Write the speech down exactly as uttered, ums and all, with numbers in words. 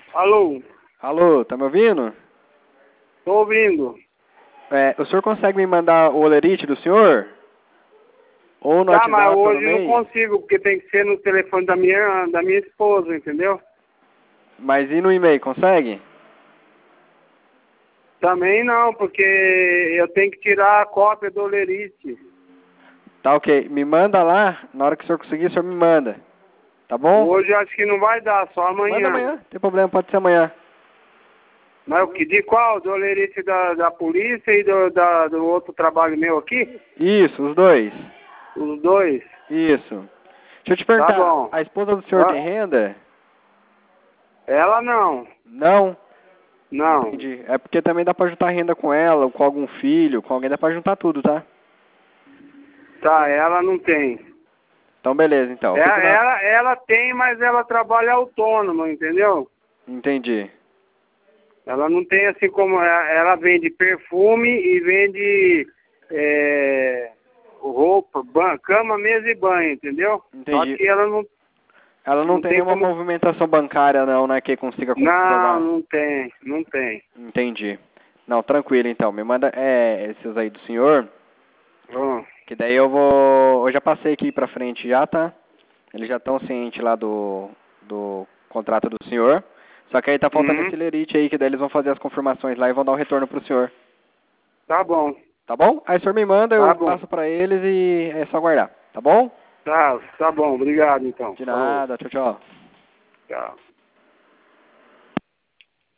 Alô? Alô, tá me ouvindo? Tô ouvindo. É, o senhor consegue me mandar o olerite do senhor? Ou no Tá, mas WhatsApp ou no hoje eu não e-mail? consigo, porque tem que ser no telefone da minha, da minha esposa, entendeu? Mas e no e-mail, consegue? Também não, porque eu tenho que tirar a cópia do Lerite. Tá ok. Me manda lá, na hora que o senhor conseguir, o senhor me manda. Tá bom? Hoje eu acho que não vai dar, só Manda amanhã. amanhã, não tem problema, pode ser amanhã. Mas o que de qual? Do Lerite da, da polícia e do, da, do outro trabalho meu aqui? Isso, os dois. Os dois? Isso. Deixa eu te Tá perguntar, bom. a esposa do senhor Ah, tem renda? ela não. Não? Não. Entendi. É porque também dá pra juntar renda com ela, ou com algum filho, com alguém, dá pra juntar tudo, tá? Tá, ela não tem. Então beleza, então. É, Eu fico na... ela, ela tem, mas ela trabalha autônoma, entendeu? Entendi. Ela não tem assim como... Ela, ela vende perfume e vende é, roupa, ban, cama, mesa e banho, entendeu? Só Entendi. que ela não, Ela não não tem tem nenhuma como... movimentação bancária não, né, que consiga Não, comprovar. não tem, não tem. Entendi. Não, tranquilo então. Me manda é, esses aí do senhor, Bom, que daí eu vou... Eu já passei aqui pra frente já, tá? Eles já estão cientes lá do, do contrato do senhor. Só que aí tá faltando uhum, esse lerite aí, que daí eles vão fazer as confirmações lá e vão dar o retorno pro senhor. tá bom, Tá bom? Aí o senhor me manda, tá eu bom. passo pra eles e é só aguardar. Tá bom? Tá, tá bom, obrigado então. De Falou, nada. Tchau, tchau. tchau.